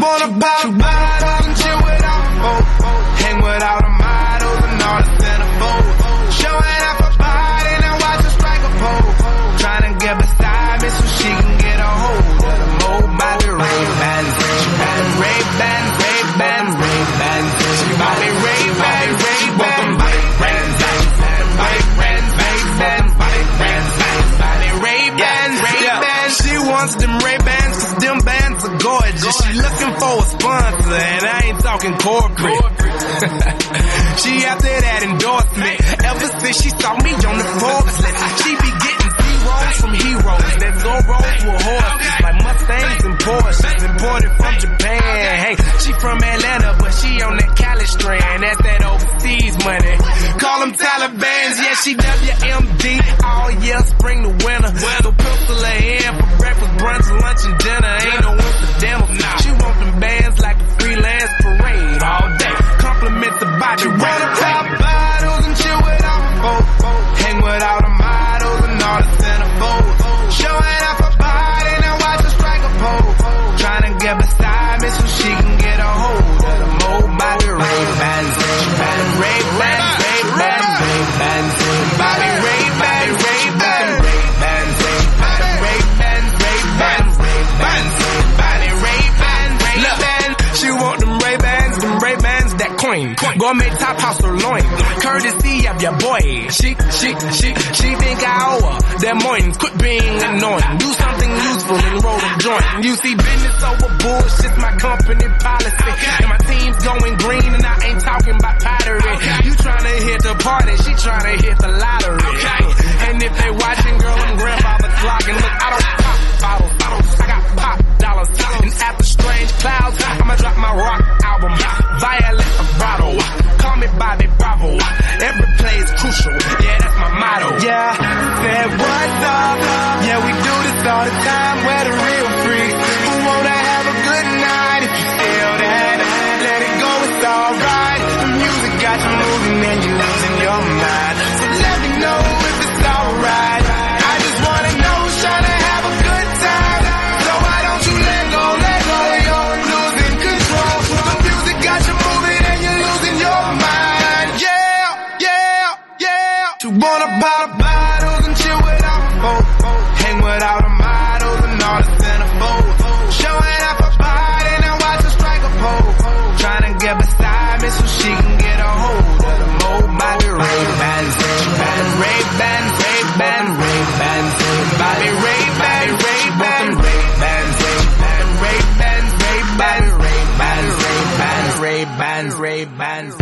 wanna pop bottles and chill without folk. Hang with all the models and all the centerfolds. Showing off her body and watch her strike a pose. Trying to get beside me so she can get a hold of the mode by the Ray-Bans. She got them Ray-Bans, Ray-Bans, Ray-Bans. She bought me Ray-Bans, Ray-Bans, Ray-Bans. She wants them Ray-Bans cause them bands are gorgeous. She looking for a sponsor and I ain't talking corporate. She after that endorsement. Ever since she saw me on the Forbes list, she be getting zeros from heroes that go rolls with horses like Mustangs and Porsches imported from Japan. Hey, she from Atlanta but she on that Cali strand. That's that overseas money. Call them Talibans, yeah, she WMD all year, spring to winter. So pencil her in for breakfast, brunch, lunch, and dinner. Ain't no incidental. She want them bands like a freelance parade all day. Compliments the body. Wanna pop bottles and chill without folk. Hang with all the models and all the centerfolds. Showing off her body and watch her strike a pose. Trying to get beside me so she can get a hold of the mode by the Ray-Bans. She got them Ray-Bans, Ray-Bans, Ray-Bans. Bobby Ray-Bans, Ray-Bans, Ray-Bans. Ray-Bans, Ray-Bans, Ray-Bans. Bobby Ray-Bans, Ray-Bans. She want them Ray-Bans, that queen. Gourmet top house sirloin. Courtesy of your boy. She think I owe her that morning. Quit being annoying. Do something useful and roll a joint. You see business over bullshit's my company policy. And my team's going green and I ain't talking about pottery. You tryna hit the party, she tryna hit the lottery. And if they watching, girl, I'm grandfather clocking. Look, I don't pop bottles. I got pop dollars. And after Strange Clouds, I'ma drop my rock album. Violet vibrato. Call me Bobby Bravo. Every play is crucial. Yeah, that's my motto. Yeah, said what's up? Yeah, we do this all the time. We're the real freaks who wanna have a good night. If you feel that, let it go, it's alright. The music got you moving and you losing your mind. So let me know if it's alright. I just wanna know who's trying to have a good time. So why don't you let go, you're losing control. The music got you moving and you're losing your mind. Yeah. To wanna pop bottles and chill without folk. Hang with all the models and all the centerfolds. Showing off her body and watch her strike a pose. Trying to get beside me so she can get a hold of the mode by the Ray-Bans. She got them Ray-Bans, Ray-Bans, Ray-Bans. Bobby Ray-Bans, Ray-Bans, Ray-Bans. Ray-Bans, Ray-Bans, Ray-Bans, Ray-Bans, Ray-Bans, Ray-Bans.